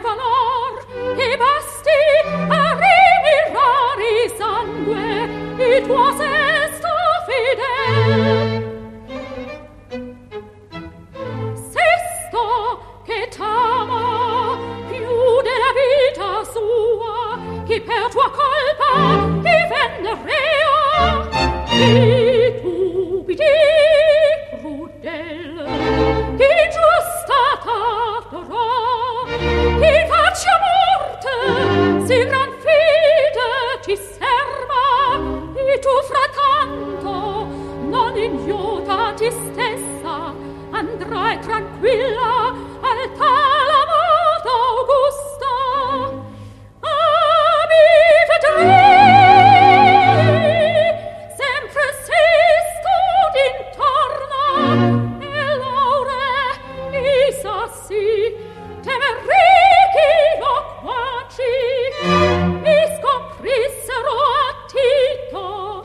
valor che basti a rimirare sangue il tuo sesto fidel. Sesto che t'ama più della vita sua, che per tua colpa divenne rea, e tu vidi crudel, che giusta t'adorò, che faccia morte, si gran fide ti serva, e tu frattanto non ignota ti stessa, andrai tranquilla al tal amor d'Augusta. Ah, mi vedrei sempre sesto d'intorno, e l'aure i sassi temerrichi loquaci mi scomprissero a Tito.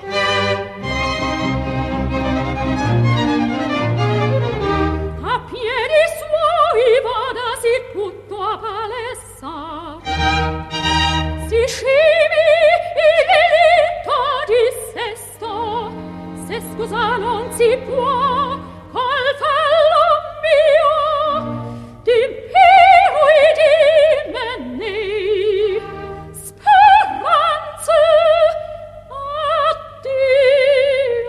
A piedi suoi vadasi tutto a palessar, si scimi il delitto di Sesto, se scusa non si può col fallo mio, d'impero e di menei speranze. Addio.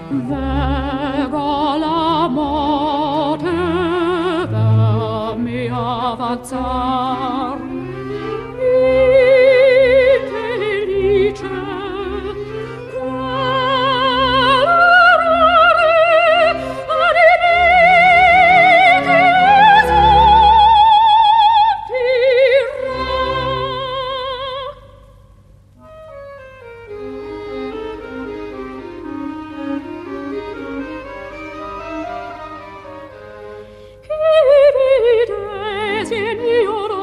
Vega la morte ver mi avanzar. Infelice, Signor